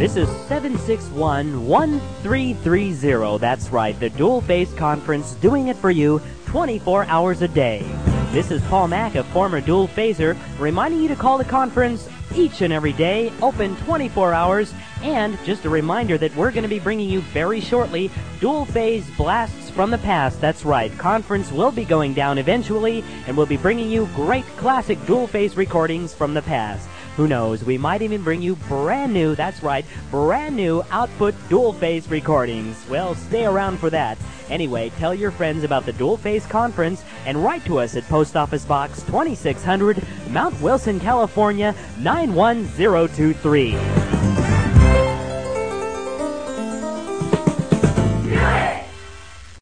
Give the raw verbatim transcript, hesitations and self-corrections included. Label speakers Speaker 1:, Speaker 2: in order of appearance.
Speaker 1: This is seven six one, one three three zero. That's right, the Dual Face Conference, doing it for you twenty-four hours a day. This is Paul Mack, a former Dual Phaser, reminding you to call the conference each and every day, open twenty-four hours, and just a reminder that we're going to be bringing you very shortly Dual Phase Blasts from the Past. That's right, conference will be going down eventually, and we'll be bringing you great classic Dual Phase recordings from the past. Who knows, we might even bring you brand new, that's right, brand new Output Dual Phase recordings. Well, stay around for that. Anyway, tell your friends about the Dual Phase Conference and write to us at Post Office Box twenty-six hundred, Mount Wilson, California, nine one zero two three.